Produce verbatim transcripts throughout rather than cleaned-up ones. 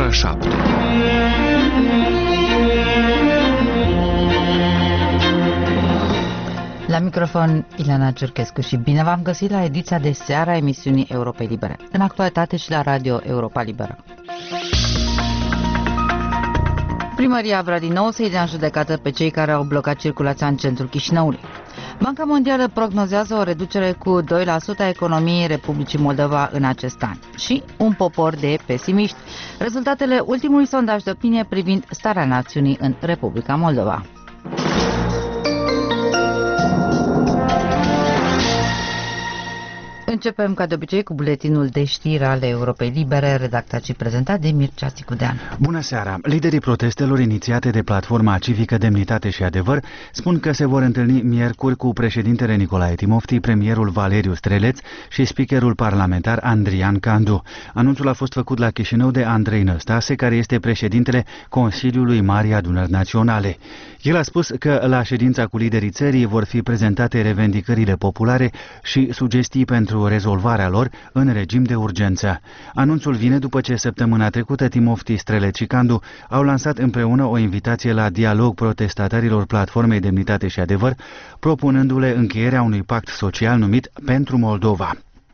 ora șapte. La microfon, Ileana Cerchescu și bine v-am găsit la ediția de seară a emisiunii Europei Libere, în actualitate și la Radio Europa Liberă. Primăria vrea din nou să-i dea în judecată pe cei care au blocat circulația în centrul Chișinăului. Banca Mondială prognozează o reducere cu doi la sută a economiei Republicii Moldova în acest an și un popor de pesimiști. Rezultatele ultimului sondaj de opinie privind starea națiunii în Republica Moldova. Începem ca de obicei cu buletinul de știri ale Europei Libere, redactat și prezentat de Mircea Țicudean. Bună seara! Liderii protestelor inițiate de Platforma Civică Demnitate și Adevăr spun că se vor întâlni miercuri cu președintele Nicolae Timofti, premierul Valeriu Streleț și speakerul parlamentar Andrian Candu. Anunțul a fost făcut la Chișinău de Andrei Năstase, care este președintele Consiliului Marii Adunări Naționale. El a spus că la ședința cu liderii țării vor fi prezentate revendicările populare și sugestii pentru rezolvarea lor în regim de urgență. Anunțul vine după ce săptămâna trecută Timofti, Streleț și Candu au lansat împreună o invitație la dialog protestatarilor Platformei Demnitate și Adevăr, propunându-le încheierea unui pact social numit Pentru Moldova.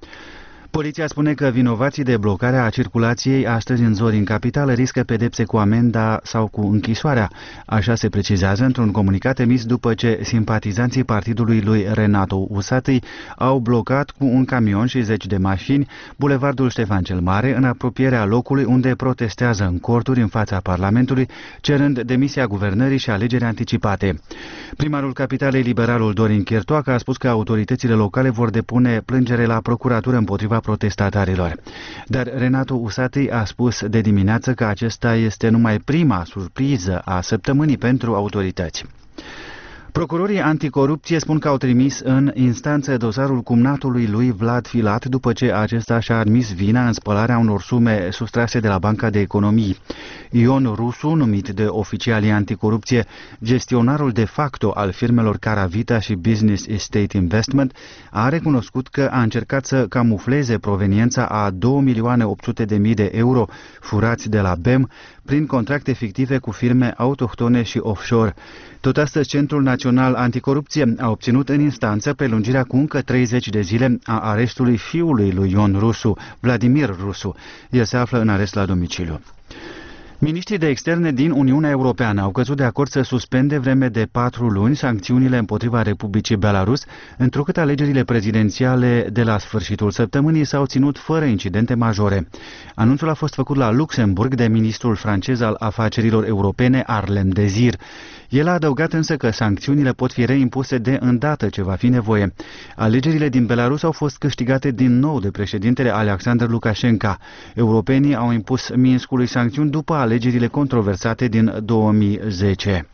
Poliția spune că vinovații de blocarea a circulației astăzi în Zori, în capitală, riscă pedepse cu amenda sau cu închisoarea. Așa se precizează într-un comunicat emis după ce simpatizanții partidului lui Renato Usatăi au blocat cu un camion și zeci de mașini bulevardul Ștefan cel Mare, în apropierea locului unde protestează în corturi în fața Parlamentului, cerând demisia guvernării și alegeri anticipate. Primarul capitalei, liberalul Dorin Chiertoacă, a spus că autoritățile locale vor depune plângere la procuratură împotriva protestatarilor. Dar Renato Usatăi a spus de dimineață că acesta este numai prima surpriză a săptămânii pentru autorități. Procurorii anticorupție spun că au trimis în instanță dosarul cumnatului lui Vlad Filat după ce acesta și-a admis vina în spălarea unor sume sustrase de la Banca de Economii. Ion Rusu, numit de oficialii anticorupție gestionarul de facto al firmelor Caravita și Business Estate Investment, a recunoscut că a încercat să camufleze proveniența a două milioane opt sute de mii de euro furați de la B E M prin contracte fictive cu firme autohtone și offshore. Tot astăzi, Centrul Național Anticorupție a obținut în instanță prelungirea cu încă treizeci de zile a arestului fiului lui Ion Rusu, Vladimir Rusu. El se află în arest la domiciliu. Miniștrii de externe din Uniunea Europeană au căzut de acord să suspende vreme de patru luni sancțiunile împotriva Republicii Belarus, întrucât alegerile prezidențiale de la sfârșitul săptămânii s-au ținut fără incidente majore. Anunțul a fost făcut la Luxemburg de ministrul francez al afacerilor europene, Arlem Désir. El a adăugat însă că sancțiunile pot fi reimpuse de îndată ce va fi nevoie. Alegerile din Belarus au fost câștigate din nou de președintele Alexander Lukashenko. Europenii au impus Minskului sancțiuni după alegerile controversate din două mii zece.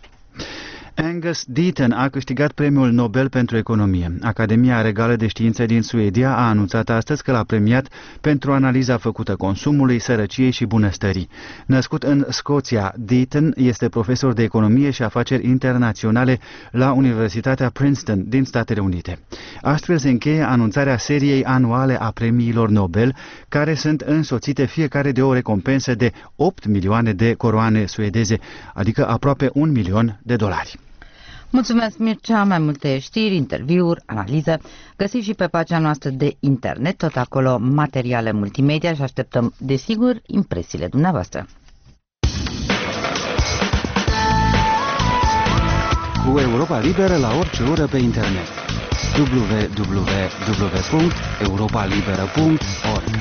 Angus Deaton a câștigat premiul Nobel pentru economie. Academia Regală de Științe din Suedia a anunțat astăzi că l-a premiat pentru analiza făcută consumului, sărăciei și bunăstării. Născut în Scoția, Deaton este profesor de economie și afaceri internaționale la Universitatea Princeton din Statele Unite. Astfel se încheie anunțarea seriei anuale a premiilor Nobel, care sunt însoțite fiecare de o recompensă de opt milioane de coroane suedeze, adică aproape un milion de dolari. Mulțumesc, Mircea. Mai multe știri, interviuri, analize găsiți și pe pagina noastră de internet, tot acolo materiale multimedia și așteptăm, desigur, impresiile dumneavoastră. Cu Europa Liberă la orice oră pe internet. w w w punct europa liberă punct org.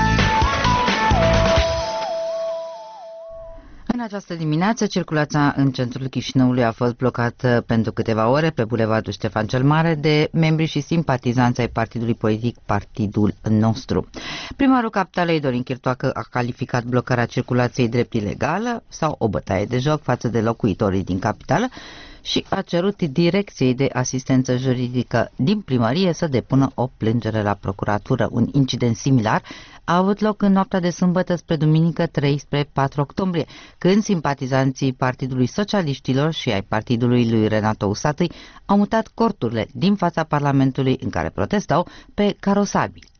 În această dimineață, circulația în centrul Chișinăului a fost blocată pentru câteva ore pe bulevardul Ștefan cel Mare de membri și simpatizanți ai partidului politic Partidul Nostru. Primarul capitalei, Dorin Chiertoacă, a calificat blocarea circulației drept ilegală sau o bătaie de joc față de locuitorii din capitală și a cerut direcției de asistență juridică din primărie să depună o plângere la procuratură. Un incident similar a avut loc în noaptea de sâmbătă spre duminică trei spre patru octombrie, când simpatizanții Partidului Socialiștilor și ai partidului lui Renato Usatăi au mutat corturile din fața Parlamentului în care protestau pe carosabili.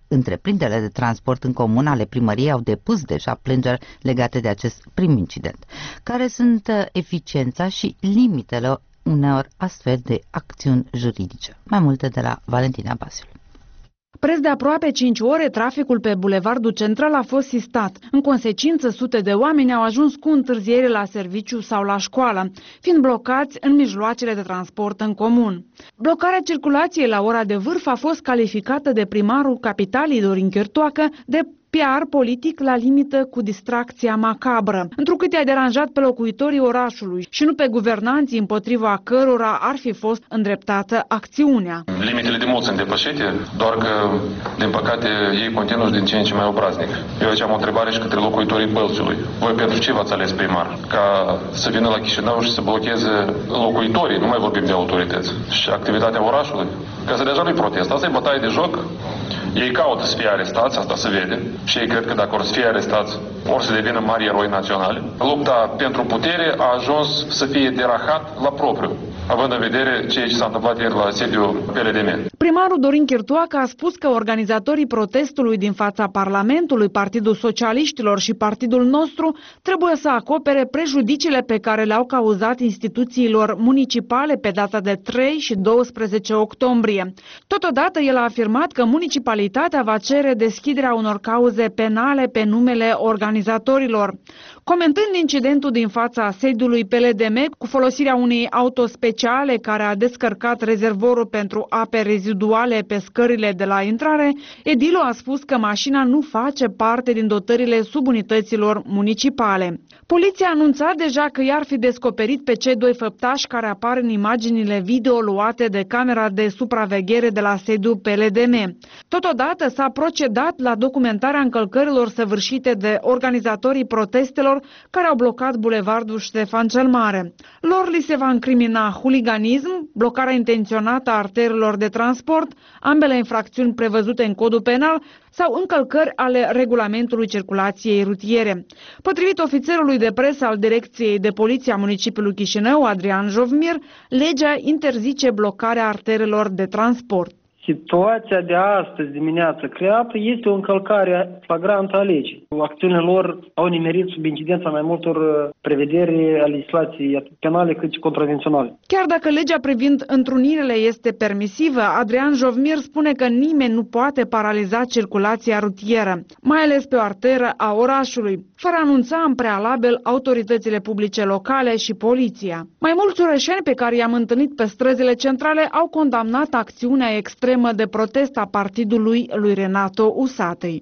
întreprinderile de transport în comun ale primăriei au depus deja plângeri legate de acest prim incident. Care sunt eficiența și limitele uneori astfel de acțiuni juridice? Mai multe de la Valentina Basiul. Preț de aproape cinci ore, traficul pe Bulevardul Central a fost sistat. În consecință, sute de oameni au ajuns cu întârziere la serviciu sau la școală, fiind blocați în mijloacele de transport în comun. Blocarea circulației la ora de vârf a fost calificată de primarul capitalei, Dorin Chirtoacă, de P R politic la limită cu distracția macabră, întrucât i-a deranjat pe locuitorii orașului și nu pe guvernanții împotriva cărora ar fi fost îndreptată acțiunea. Limitele de mult sunt depășite, doar că, din păcate, ei continuă din ce în ce mai obraznic. Eu aici am o întrebare și către locuitorii Bălțului. Voi pentru ce v-ați ales primar? Ca să vină la Chișinău și să blocheze locuitorii, nu mai vorbim de autorități, și activitatea orașului? Că să deja nu-i protest, asta e bătaie de joc. Ei caută să fie arestați, asta se vede, și ei cred că dacă or să fie arestați, or să devină mari eroi naționali. Lupta pentru putere a ajuns să fie derahat la propriu, având în vedere ceea ce s-a întâmplat ieri la sediul P L D M. Primarul Dorin Chirtoacă a spus că organizatorii protestului din fața Parlamentului, Partidul Socialiștilor și Partidul Nostru trebuie să acopere prejudiciile pe care le-au cauzat instituțiilor municipale pe data de trei și douăsprezece octombrie. Totodată, el a afirmat că municipalitatea va cere deschiderea unor cauze penale pe numele organizatorilor. Comentând incidentul din fața sediului P L D M cu folosirea unei auto speciale care a descărcat rezervorul pentru ape reziduale pe scările de la intrare, edilul a spus că mașina nu face parte din dotările subunităților municipale. Poliția a anunțat deja că i-ar fi descoperit pe cei doi făptași care apar în imaginile video luate de camera de supraveghere de la sediul P L D M. Totodată s-a procedat la documentarea încălcărilor săvârșite de organizatorii protestelor care au blocat bulevardul Ștefan cel Mare. Lor li se va incrimina huliganism, blocarea intenționată a arterelor de transport, ambele infracțiuni prevăzute în codul penal, sau încălcări ale regulamentului circulației rutiere. Potrivit ofițerului de presă al Direcției de Poliție a municipiului Chișinău, Adrian Jovmir, legea interzice blocarea arterelor de transport. Situația de astăzi dimineață creată este o încălcare flagrantă a legii. Acțiunile lor au nimerit sub incidența mai multor prevederi a legislației atât penale cât și contravenționale. Chiar dacă legea privind întrunirile este permisivă, Adrian Jovmir spune că nimeni nu poate paraliza circulația rutieră, mai ales pe o arteră a orașului, fără a anunța în prealabil autoritățile publice locale și poliția. Mai mulți orășeni pe care i-am întâlnit pe străzile centrale au condamnat acțiunea extremă de protest a partidului lui Renato Usatăi.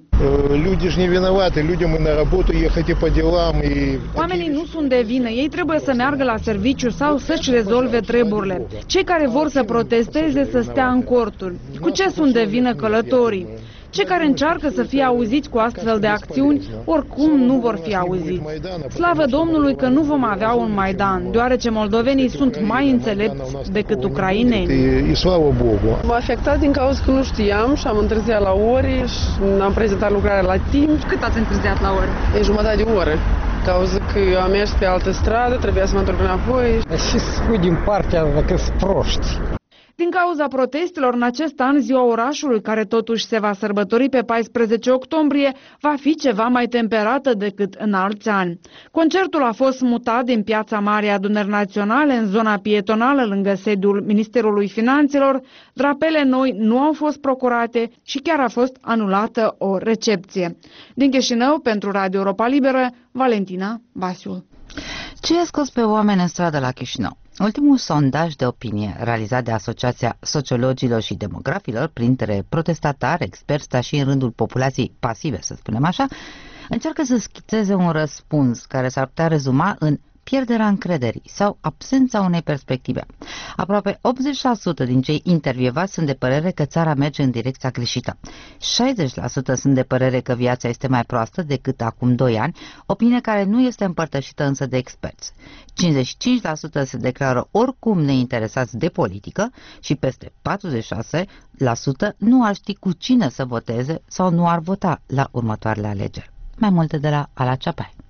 Oamenii nu sunt de vină, ei trebuie să meargă la serviciu sau să-și rezolve treburile. Cei care vor să protesteze să stea în corturi. Cu ce sunt de vină călătorii? Cei care încearcă să fie auziți cu astfel de acțiuni, oricum nu vor fi auziți. Slavă Domnului că nu vom avea un Maidan, deoarece moldovenii sunt mai înțelepți decât ucrainenii. M-a afectat din cauza că nu știam și am întârziat la ore și am prezentat lucrarea la timp. Cât ați întârziat la ore? E jumătate de oră. Cauza că eu am mers pe altă stradă, trebuia să mă întorc înapoi. Și spui din partea că sunt proști. Din cauza protestelor în acest an, ziua orașului, care totuși se va sărbători pe paisprezece octombrie, va fi ceva mai temperată decât în alți ani. Concertul a fost mutat din Piața Mare a Adunării Naționale în zona pietonală lângă sediul Ministerului Finanțelor, drapele noi nu au fost procurate și chiar a fost anulată o recepție. Din Chișinău, pentru Radio Europa Liberă, Valentina Basiu. Ce a scos pe oameni în stradă la Chișinău? Ultimul sondaj de opinie realizat de Asociația Sociologilor și Demografilor printre protestatari, experți, dar și în rândul populației pasive, să spunem așa, încearcă să schițeze un răspuns care s-ar putea rezuma în pierderea încrederii sau absența unei perspective. Aproape optzeci la sută din cei intervievați sunt de părere că țara merge în direcția greșită. șaizeci la sută sunt de părere că viața este mai proastă decât acum doi ani, opinie care nu este împărtășită însă de experți. cincizeci și cinci la sută se declară oricum neinteresați de politică și peste patruzeci și șase la sută nu ar ști cu cine să voteze sau nu ar vota la următoarele alegeri. Mai multe de la Ala Ceapai.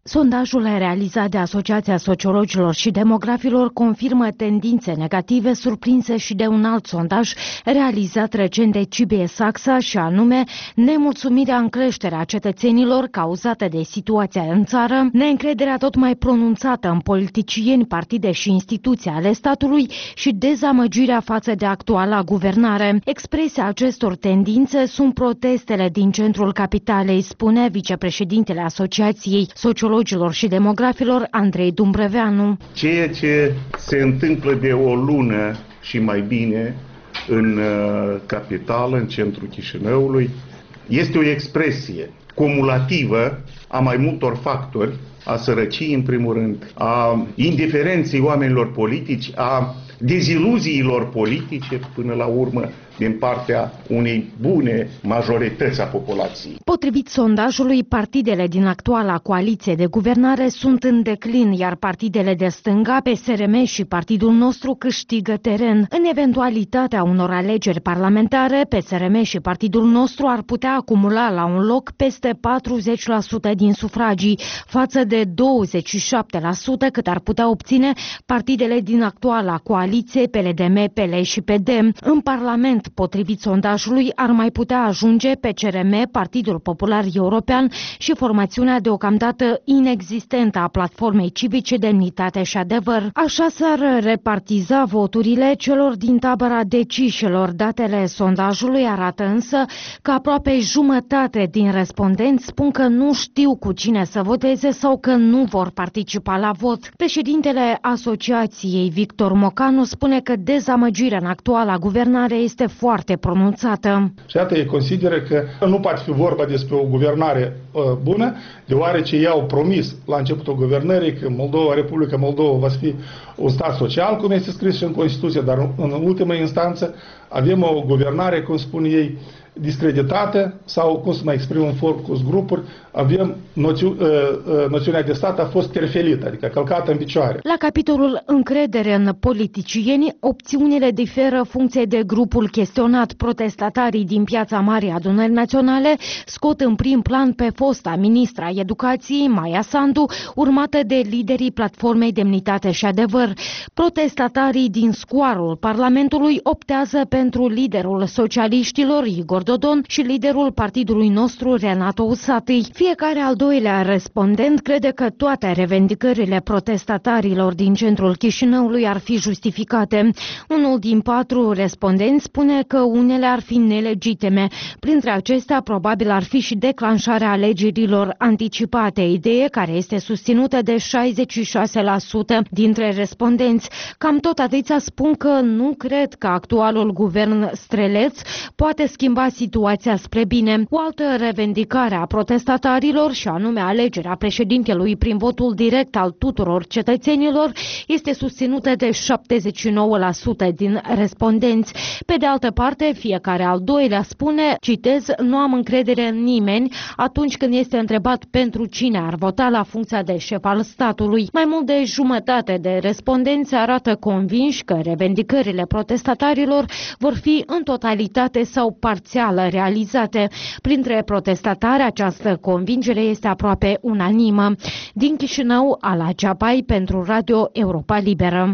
Sondajul realizat de Asociația Sociologilor și Demografilor confirmă tendințe negative surprinse și de un alt sondaj realizat recent de C B S A X A, și anume nemulțumirea în creștere a cetățenilor cauzată de situația în țară, neîncrederea tot mai pronunțată în politicieni, partide și instituții ale statului și dezamăgirea față de actuala guvernare. Expresia acestor tendințe sunt protestele din centrul capitalei, spune vicepreședintele Asociației Sociologilor și Demografilor, Andrei Dumbreveanu. Ceea ce se întâmplă de o lună și mai bine în uh, capitală, în centrul Chișinăului, este o expresie cumulativă a mai multor factori, a sărăciei în primul rând, a indiferenței oamenilor politici, a deziluziilor politice până la urmă din partea unei bune majorități a populației. Potrivit sondajului, partidele din actuala coaliție de guvernare sunt în declin, iar partidele de stânga, P S R M și Partidul Nostru, câștigă teren. În eventualitatea unor alegeri parlamentare, P S R M și Partidul Nostru ar putea acumula la un loc peste patruzeci la sută din sufragii, față de douăzeci și șapte la sută cât ar putea obține partidele din actuala coaliție P L D M, P L și P D. În Parlament, potrivit sondajului, ar mai putea ajunge P C R M, Partidul Popular European și formațiunea deocamdată inexistentă a Platformei Civice Demnitate și Adevăr. Așa s-ar repartiza voturile celor din tabăra decișilor. Datele sondajului arată însă că aproape jumătate din respondenți spun că nu știu cu cine să voteze sau că nu vor participa la vot. Președintele Asociației, Victor Mocanu, spune că dezamăgirea în actuala guvernare este foarte pronunțată. Și iată, ei consideră că nu poate fi vorba despre o guvernare uh, bună, deoarece ei au promis la începutul guvernării că Moldova, Republica Moldova va fi un stat social, cum este scris și în Constituție, dar în ultimă instanță avem o guvernare, cum spun ei, discreditată, sau, cum să mai exprim în focus grupuri, avem noțiu, uh, uh, noțiunea de stat a fost terfelită, adică călcată în picioare. La capitolul încredere în politicieni, opțiunile diferă funcție de grupul chestionat. Protestatarii din Piața Marii Adunări Naționale scot în prim plan pe fosta ministra Educației, Maia Sandu, urmată de liderii Platformei Demnitate și Adevăr. Protestatarii din scoarul Parlamentului optează pentru liderul socialiștilor, Igor Dodon, și liderul Partidului Nostru, Renato Usatăi. Fiecare al doilea respondent crede că toate revendicările protestatarilor din centrul Chișinăului ar fi justificate. Unul din patru respondenți spune că unele ar fi nelegitime. Printre acestea, probabil ar fi și declanșarea alegerilor anticipate, idee care este susținută de șaizeci și șase la sută dintre respondenți. Cam tot atâția spun că nu cred că actualul guvern Streleț poate schimba situația spre bine. O altă revendicare a protestatarilor, și anume alegerea președintelui prin votul direct al tuturor cetățenilor, este susținută de șaptezeci și nouă la sută din respondenți. Pe de altă parte, fiecare al doilea spune, citez, nu am încredere în nimeni atunci când este întrebat pentru cine ar vota la funcția de șef al statului. Mai mult de jumătate de respondenți arată convinși că revendicările protestatarilor vor fi în totalitate sau parțial realizate. Printre protestatari, această convingere este aproape unanimă. Din Chișinău, Ala Ceapai pentru Radio Europa Liberă.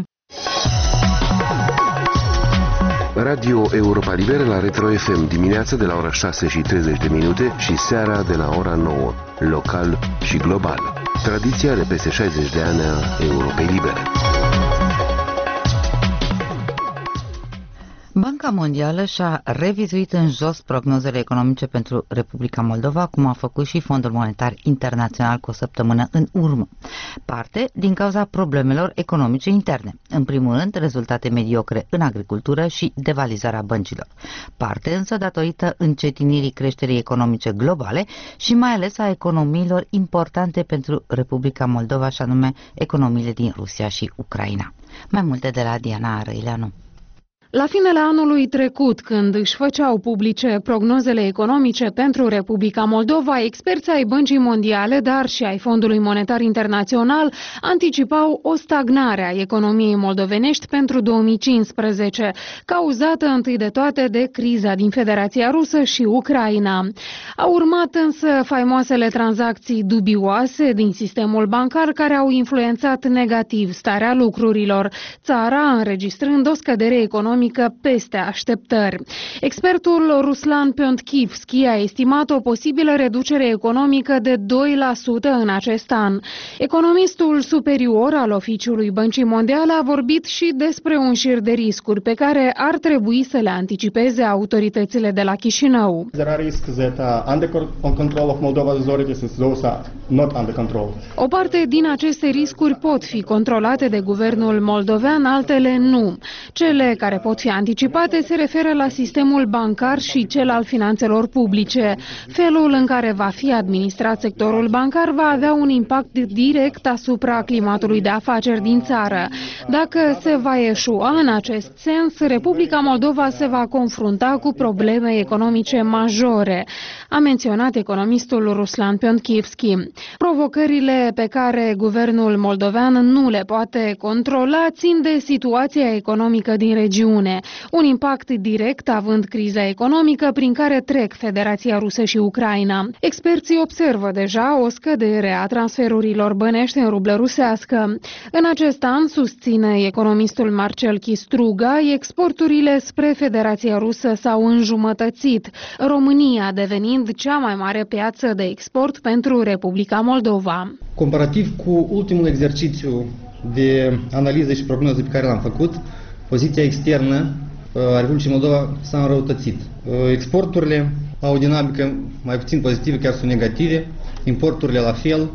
Radio Europa Liberă la Retro F M, dimineața de la ora șase și treizeci de minute și seara de la ora nouă, local și global. Tradiția de peste șaizeci de ani a Europei Libere. Banca Mondială și-a revizuit în jos prognozele economice pentru Republica Moldova, cum a făcut și Fondul Monetar Internațional cu o săptămână în urmă. Parte din cauza problemelor economice interne. În primul rând, rezultate mediocre în agricultură și devalizarea băncilor. Parte însă datorită încetinirii creșterii economice globale și mai ales a economiilor importante pentru Republica Moldova, și anume economiile din Rusia și Ucraina. Mai multe de la Diana Răileanu. La finele anului trecut, când își făceau publice prognozele economice pentru Republica Moldova, experții ai Băncii Mondiale, dar și ai Fondului Monetar Internațional, anticipau o stagnare a economiei moldovenești pentru două mii cincisprezece, cauzată întâi de toate de criza din Federația Rusă și Ucraina. Au urmat însă faimoasele tranzacții dubioase din sistemul bancar care au influențat negativ starea lucrurilor, țara înregistrând o scădere economică peste așteptări. Expertul Ruslan Piontkivski a estimat o posibilă reducere economică de doi la sută în acest an. Economistul superior al Oficiului Băncii Mondiale a vorbit și despre un șir de riscuri pe care ar trebui să le anticipeze autoritățile de la Chișinău. O parte din aceste riscuri pot fi controlate de guvernul moldovean, altele nu. Cele care pot fi anticipate se referă la sistemul bancar și cel al finanțelor publice. Felul în care va fi administrat sectorul bancar va avea un impact direct asupra climatului de afaceri din țară. Dacă se va eșua în acest sens, Republica Moldova se va confrunta cu probleme economice majore, a menționat economistul Ruslan Piontkivski. Provocările pe care guvernul moldovean nu le poate controla țin de situația economică din regiune, un impact direct având criza economică prin care trec Federația Rusă și Ucraina. Experții observă deja o scădere a transferurilor bănești în rublă rusească. În acest an, susține economistul Marcel Chistruga, exporturile spre Federația Rusă s-au înjumătățit, România devenind cea mai mare piață de export pentru Republica Moldova. Comparativ cu ultimul exercițiu de analiză și prognoză pe care l-am făcut, poziția externă a Republicii Moldova s-a înrăutățit. Exporturile au o dinamică mai puțin pozitivă, chiar sunt negative, importurile la fel,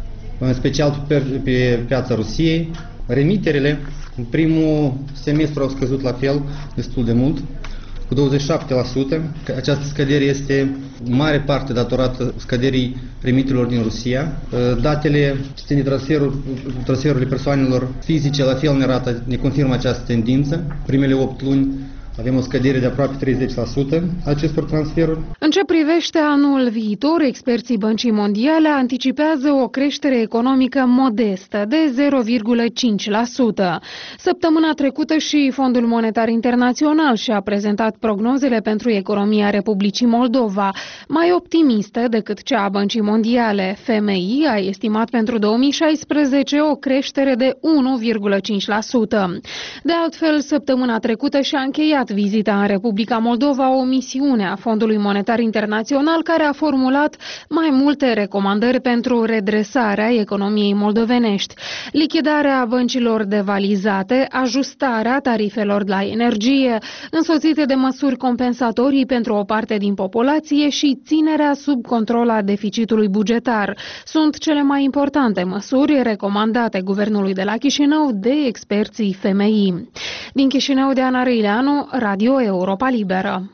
în special pe, pe piața Rusiei. Remiterele în primul semestru au scăzut la fel, destul de mult, cu douăzeci și șapte la sută. Această scădere este în mare parte datorată scăderii remiterilor din Rusia. Datele ce țin de transferul, transferurile persoanelor fizice la fel ne arată, ne confirmă această tendință. Primele opt luni avem o scădere de aproape treizeci la sută a acestor transferuri. În ce privește anul viitor, experții Băncii Mondiale anticipează o creștere economică modestă de zero virgulă cinci la sută. Săptămâna trecută și Fondul Monetar Internațional și-a prezentat prognozele pentru economia Republicii Moldova, mai optimistă decât cea a Băncii Mondiale. F M I a estimat pentru două mii șaisprezece o creștere de unu virgulă cinci la sută. De altfel, săptămâna trecută și-a încheiat vizita în Republica Moldova o misiune a Fondului Monetar Internațional care a formulat mai multe recomandări pentru redresarea economiei moldovenești, lichidarea băncilor devalizate, ajustarea tarifelor la energie, însoțite de măsuri compensatorii pentru o parte din populație și ținerea sub control a deficitului bugetar. Sunt cele mai importante măsuri recomandate guvernului de la Chișinău de experții F M I. Din Chișinău, Diana Răileanu, Radio Europa Liberă.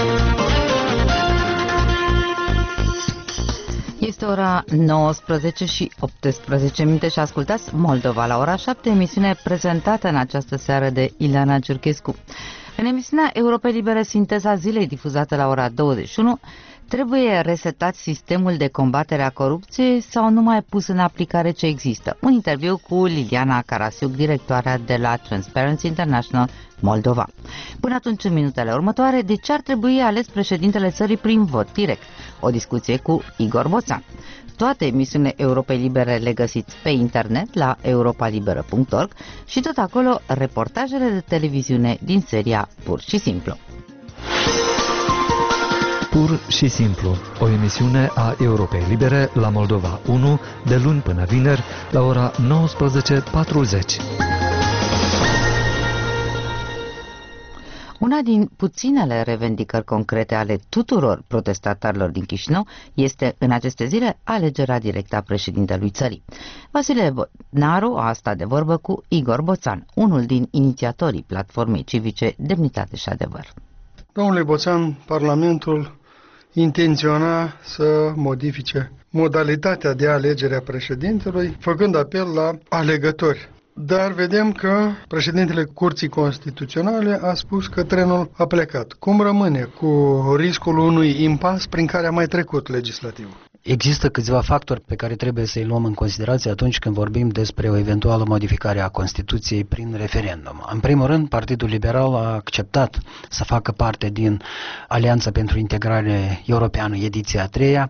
Este ora nouăsprezece și optsprezece minute și ascultați Moldova la ora șapte, emisiune prezentată în această seară de Ileana Ciurchescu. În emisiunea Europa Liberă, sinteza zilei difuzată la ora douăzeci și unu, trebuie resetat sistemul de combatere a corupției sau numai pus în aplicare ce există? Un interviu cu Liliana Carasiuc, directoarea de la Transparency International Moldova. Până atunci, în minutele următoare, de ce ar trebui ales președintele țării prin vot direct? O discuție cu Igor Boțan. Toate emisiunile Europei Libere le găsiți pe internet la europa liberă punct org și tot acolo reportajele de televiziune din seria Pur și Simplu. Pur și Simplu, o emisiune a Europei Libere la Moldova unu, de luni până vineri, la ora nouăsprezece patruzeci. Una din puținele revendicări concrete ale tuturor protestatarilor din Chișinău este în aceste zile alegerea directă a președintelui țării. Vasile Bodnaru a stat de vorbă cu Igor Boțan, unul din inițiatorii platformei civice Demnitate și Adevăr. Domnule Boțan, Parlamentul intenționa să modifice modalitatea de alegere a președintelui, făcând apel la alegători. dar vedem că președintele Curții Constituționale a spus că trenul a plecat. Cum rămâne cu riscul unui impas prin care a mai trecut legislativul? Există câțiva factori pe care trebuie să-i luăm în considerație atunci când vorbim despre o eventuală modificare a Constituției prin referendum. În primul rând, Partidul Liberal a acceptat să facă parte din Alianța pentru Integrare Europeană, ediția a treia,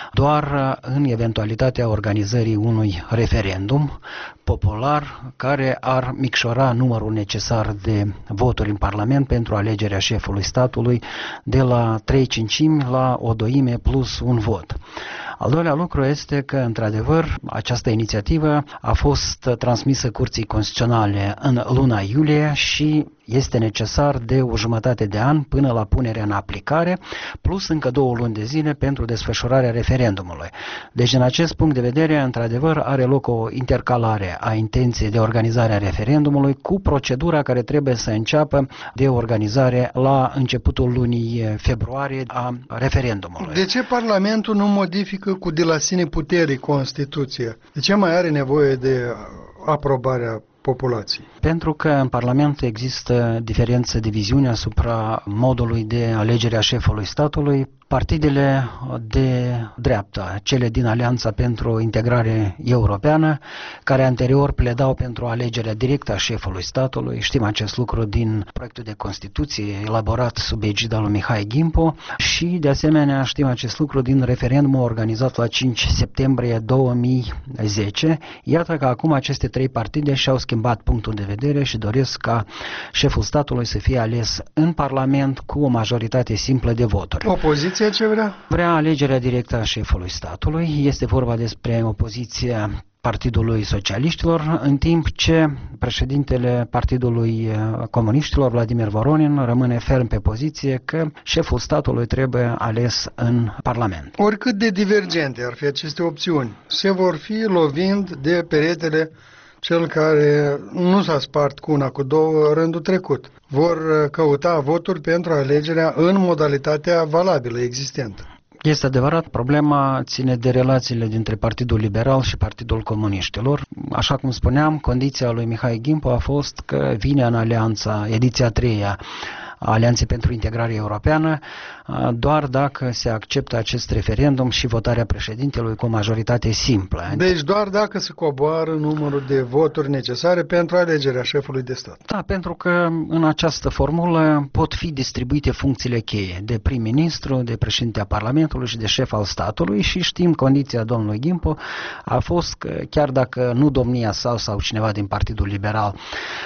doar în eventualitatea organizării unui referendum popular care ar micșora numărul necesar de voturi în Parlament pentru alegerea șefului statului de la trei cincimi la o doime plus un vot. Al doilea lucru este că, într-adevăr, această inițiativă a fost transmisă Curții Constituționale în luna iulie și este necesar de o jumătate de an până la punerea în aplicare, plus încă două luni de zile pentru desfășurarea referendumului. Deci, în acest punct de vedere, într-adevăr, are loc o intercalare a intenției de organizare a referendumului cu procedura care trebuie să înceapă de organizare la începutul lunii februarie a referendumului. De ce Parlamentul nu modifică cu de la sine puterii Constituția? De ce mai are nevoie de aprobarea populației? Pentru că în Parlament există diferență de viziune asupra modului de alegere a șefului statului. Partidele de dreapta, cele din Alianța pentru Integrare Europeană, care anterior pledau pentru alegerea directă a șefului statului, știm acest lucru din proiectul de Constituție elaborat sub egida lui Mihai Gimpo și de asemenea știm acest lucru din referendumul organizat la cinci septembrie două mii zece. Iată că acum aceste trei partide și-au schimbat punctul de vedere și doresc ca șeful statului să fie ales în Parlament cu o majoritate simplă de voturi. Opoziția ce vrea? Vrea alegerea directă a șefului statului. Este vorba despre opoziția Partidului Socialiștilor, în timp ce președintele Partidului Comuniștilor, Vladimir Voronin, rămâne ferm pe poziție că șeful statului trebuie ales în Parlament. Oricât de divergente ar fi aceste opțiuni, se vor fi lovind de peretele cel care nu s-a spart cu una, cu două rândul trecut. Vor căuta voturi pentru alegerea în modalitatea valabilă, existentă. Este adevărat, problema ține de relațiile dintre Partidul Liberal și Partidul Comuniștilor. Așa cum spuneam, condiția lui Mihai Gimpo a fost că vine în alianța, ediția a treia, Alianței pentru Integrare Europeană, doar dacă se acceptă acest referendum și votarea președintelui cu majoritate simplă. Deci doar dacă se coboară numărul de voturi necesare pentru alegerea șefului de stat. Da, pentru că în această formulă pot fi distribuite funcțiile cheie de prim-ministru, de președinte a Parlamentului și de șef al statului și știm condiția domnului Gimpo a fost că chiar dacă nu domnia sa sau cineva din Partidul Liberal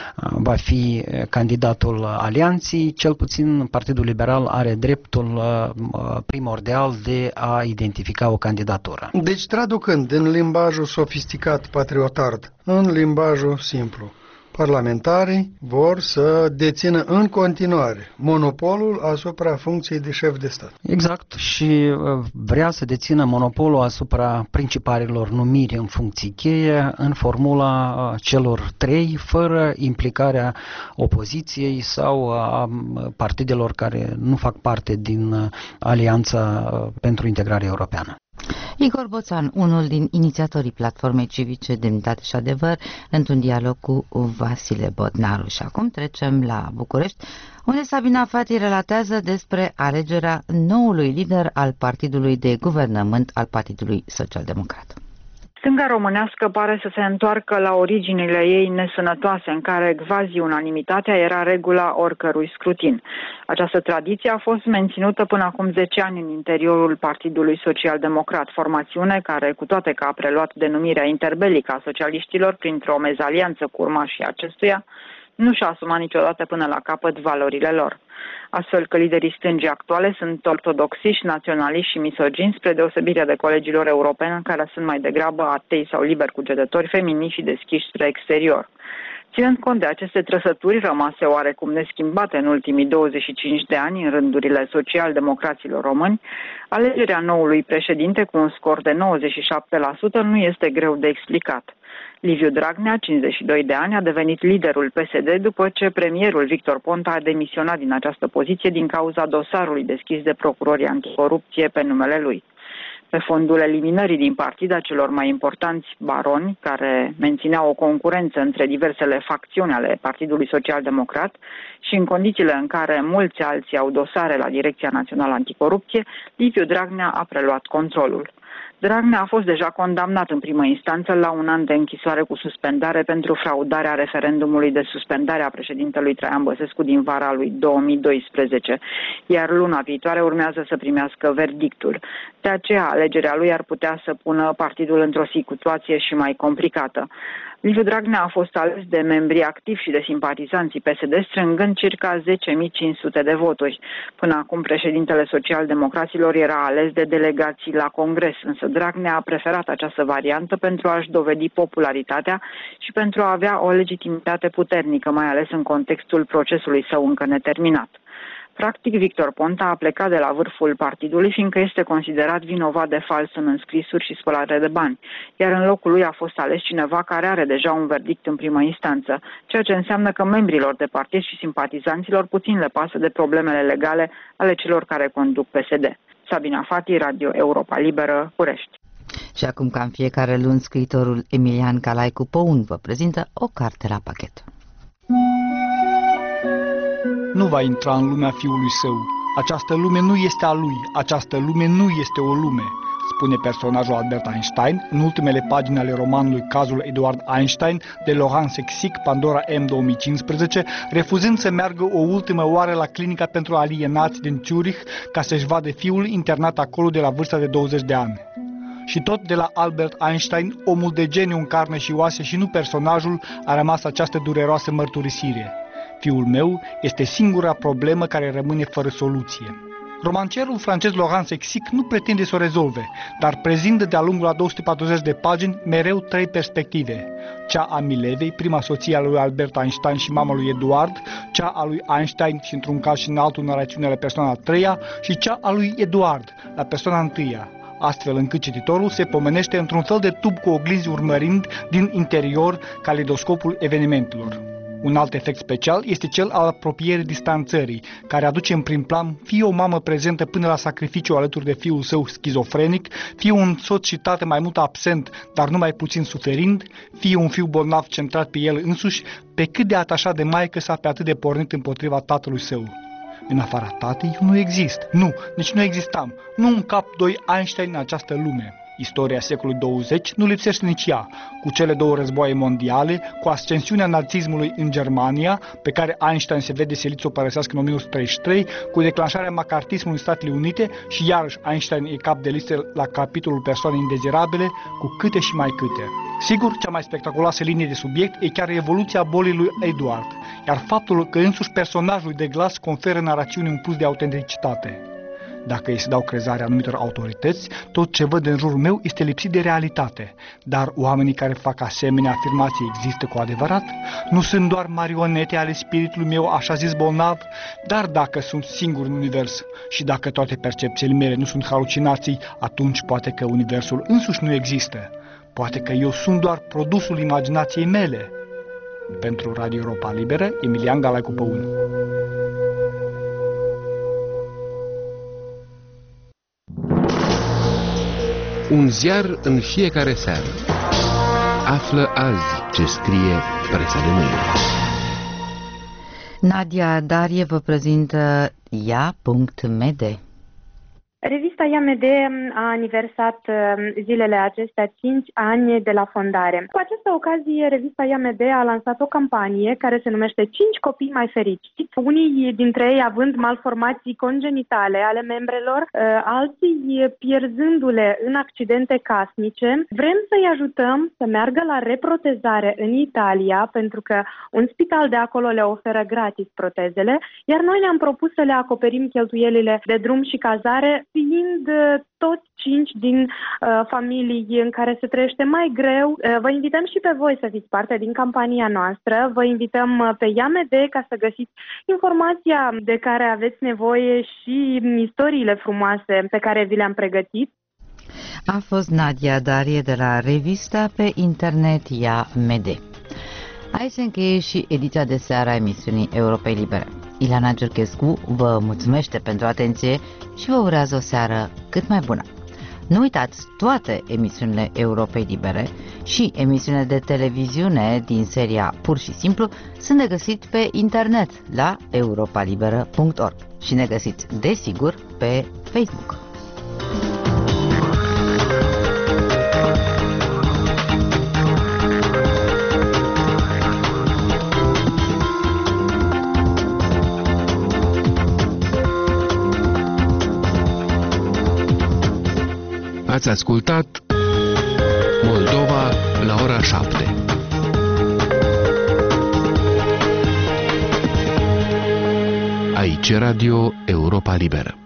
va fi candidatul alianței, cel puțin Partidul Liberal are dreptul primordial de a identifica o candidatură. Deci, traducând din limbajul sofisticat patriotard în limbajul simplu, parlamentarii vor să dețină în continuare monopolul asupra funcției de șef de stat. Exact, și vrea să dețină monopolul asupra principalilor numiri în funcții cheie în formula celor trei, fără implicarea opoziției sau a partidelor care nu fac parte din Alianța pentru Integrare Europeană. Igor Boțan, unul din inițiatorii Platformei Civice Demnitate și Adevăr, într-un dialog cu Vasile Bodnaru. Și acum trecem la București, unde Sabina Fati relatează despre alegerea noului lider al Partidului de Guvernământ al Partidului Social Democrat. Stânga românească pare să se întoarcă la originile ei nesănătoase, în care quasi-unanimitatea era regula oricărui scrutin. Această tradiție a fost menținută până acum zece ani în interiorul Partidului Social Democrat, formațiune care, cu toate că a preluat denumirea interbelică a socialiștilor printr-o mezalianță cu urmașii acestuia, nu și-a asumat niciodată până la capăt valorile lor. Astfel că liderii stângii actuale sunt ortodoxiști, naționaliști și misogini, spre deosebire de colegilor europeni, care sunt mai degrabă atei sau liberi cugetători, feminiști și deschiși spre exterior. Ținând cont de aceste trăsături rămase oarecum neschimbate în ultimii douăzeci și cinci de ani în rândurile social-democraților români, alegerea noului președinte cu un scor de nouăzeci și șapte la sută nu este greu de explicat. Liviu Dragnea, cincizeci și doi de ani, a devenit liderul P S D după ce premierul Victor Ponta a demisionat din această poziție din cauza dosarului deschis de procurorii anticorupție pe numele lui. pe fondul eliminării din partid a celor mai importanți baroni, care mențineau o concurență între diversele facțiuni ale Partidului Social-Democrat și în condițiile în care mulți alții au dosare la Direcția Națională Anticorupție, Liviu Dragnea a preluat controlul. Dragnea a fost deja condamnat în primă instanță la un an de închisoare cu suspendare pentru fraudarea referendumului de suspendare a președintelui Traian Băsescu din vara lui două mii doisprezece, iar luna viitoare urmează să primească verdictul. De aceea, alegerea lui ar putea să pună partidul într-o situație și mai complicată. Liviu Dragnea a fost ales de membrii activi și de simpatizanții P S D, strângând circa zece mii cinci sute de voturi. Până acum, președintele social-democraților era ales de delegații la Congres, însă Dragnea a preferat această variantă pentru a-și dovedi popularitatea și pentru a avea o legitimitate puternică, mai ales în contextul procesului său încă neterminat. Practic, Victor Ponta a plecat de la vârful partidului, fiindcă este considerat vinovat de fals în înscrisuri și spălare de bani, iar în locul lui a fost ales cineva care are deja un verdict în primă instanță, ceea ce înseamnă că membrilor de partid și simpatizanților puțin le pasă de problemele legale ale celor care conduc P S D. Sabina Fati, Radio Europa Liberă, București. Și acum, ca în fiecare luni, scriitorul Emilian Calaicu Păun vă prezintă o carte la pachet. Nu va intra în lumea fiului său. Această lume nu este a lui, această lume nu este o lume, spune personajul Albert Einstein în ultimele pagini ale romanului Cazul Eduard Einstein de Laurent Sexic, Pandora M două mii cincisprezece, refuzând să meargă o ultimă oară la clinica pentru alienați din Zurich ca să-și vadă fiul internat acolo de la vârsta de douăzeci de ani. Și tot de la Albert Einstein, omul de geniu în carne și oase și nu personajul, a rămas această dureroasă mărturisire. Fiul meu este singura problemă care rămâne fără soluție. Romancerul francez Laurent Sexic nu pretinde să o rezolve, dar prezintă de-a lungul a două sute patruzeci de pagini mereu trei perspective. Cea a Milevei, prima soție a lui Albert Einstein și mama lui Eduard, cea a lui Einstein și într-un caz și în altul narațiune la persoana a treia și cea a lui Eduard, la persoana a întâia, astfel încât cititorul se pomenește într-un fel de tub cu oglinzi urmărind din interior caleidoscopul evenimentelor. Un alt efect special este cel al apropierii distanțării, care aduce în prim plan fie o mamă prezentă până la sacrificiu alături de fiul său schizofrenic, fie un soț și tată mai mult absent, dar nu mai puțin suferind, fie un fiu bolnav centrat pe el însuși, pe cât de atașat de maică sa, pe atât de pornit împotriva tatălui său. În afara tatei, eu nu exist. Nu, nici nu existam. Nu un cap doi Einstein în această lume. Istoria secolului douăzeci nu lipsește nici ea, cu cele două războaie mondiale, cu ascensiunea nazismului în Germania, pe care Einstein se vede silit să o părăsească în o mie nouă sute treizeci și trei, cu declanșarea macartismului în Statele Unite și iarăși Einstein e cap de listă la capitolul persoane indezirabile, cu câte și mai câte. Sigur, cea mai spectaculoasă linie de subiect e chiar evoluția bolii lui Eduard, iar faptul că însuși personajul de glas conferă narațiunii un plus de autenticitate. Dacă îi se dau crezare anumitor autorități, tot ce văd în jurul meu este lipsit de realitate. Dar oamenii care fac asemenea afirmații există cu adevărat? Nu sunt doar marionete ale spiritului meu, așa zis bolnav? Dar dacă sunt singur în univers și dacă toate percepțiile mele nu sunt halucinații, atunci poate că universul însuși nu există. Poate că eu sunt doar produsul imaginației mele. Pentru Radio Europa Liberă, Emilian Calaicu Păun. Un ziar în fiecare seară. Află azi ce scrie presa de mâine. Nadia Darie vă prezintă ia punct m d. Revista I A M D a aniversat zilele acestea cinci ani de la fondare. Cu această ocazie, revista I A M D a lansat o campanie care se numește cinci copii mai fericiți, unii dintre ei având malformații congenitale ale membrelor, alții pierzându-le în accidente casnice. Vrem să-i ajutăm să meargă la reprotezare în Italia, pentru că un spital de acolo le oferă gratis protezele, iar noi ne-am propus să le acoperim cheltuielile de drum și cazare, fiind toți cinci din uh, familii în care se trăiește mai greu. Uh, vă invităm și pe voi să fiți parte din campania noastră. Vă invităm uh, pe I A M D ca să găsiți informația de care aveți nevoie și istoriile frumoase pe care vi le-am pregătit. A fost Nadia Darie de la revista pe internet I A M D. Aici se încheie și ediția de seară a emisiunii Europei Libere. Ileana Giurchescu vă mulțumește pentru atenție și vă urează o seară cât mai bună. Nu uitați, toate emisiunile Europei Libere și emisiunile de televiziune din seria Pur și Simplu sunt de găsit pe internet la europa liberă punct org și ne găsiți, desigur, pe Facebook. Ați ascultat Moldova la ora șapte. Aici Radio Europa Liberă.